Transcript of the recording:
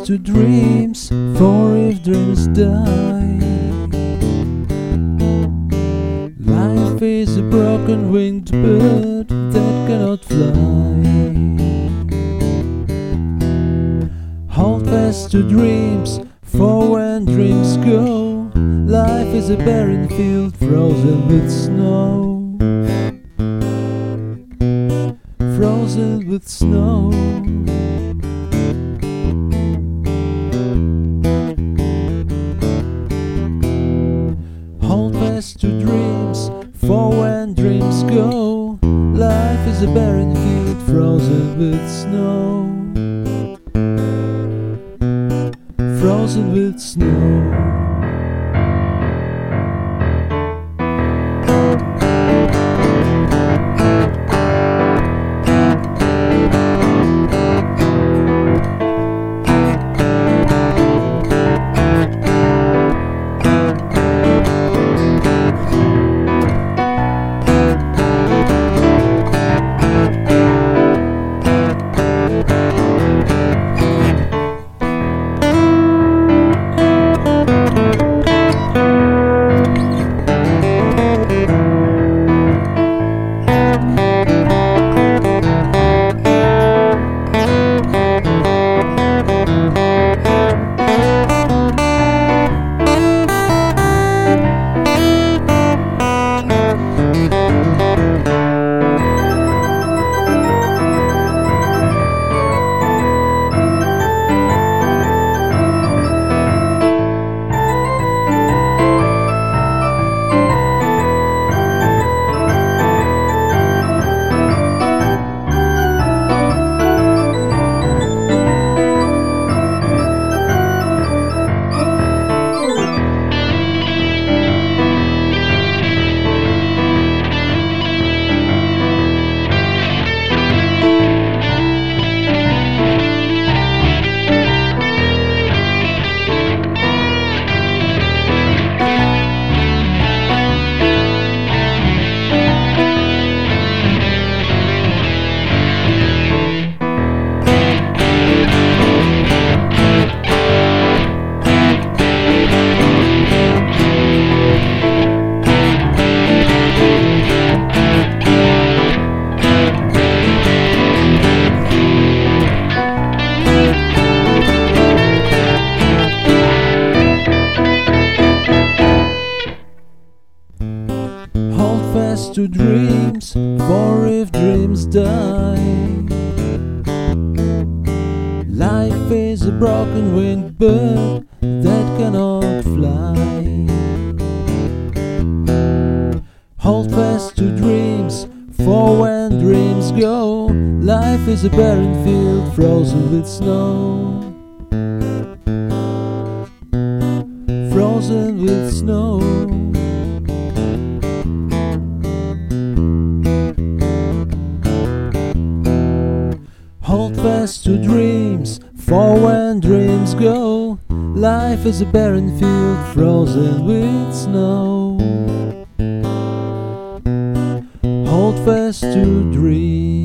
to dreams, for if dreams die, life is a broken winged bird that cannot fly. Hold fast to dreams, for when dreams go, life is a barren field frozen with snow. Frozen with snow. Hold fast to dreams, for when dreams go, life is a barren field frozen with snow. Frozen with snow. To dreams, for if dreams die, life is a broken winged bird that cannot fly. Hold fast to dreams, for when dreams go, life is a barren field frozen with snow. Frozen with snow. Hold fast to dreams, for when dreams go, life is a barren field frozen with snow. Hold fast to dreams.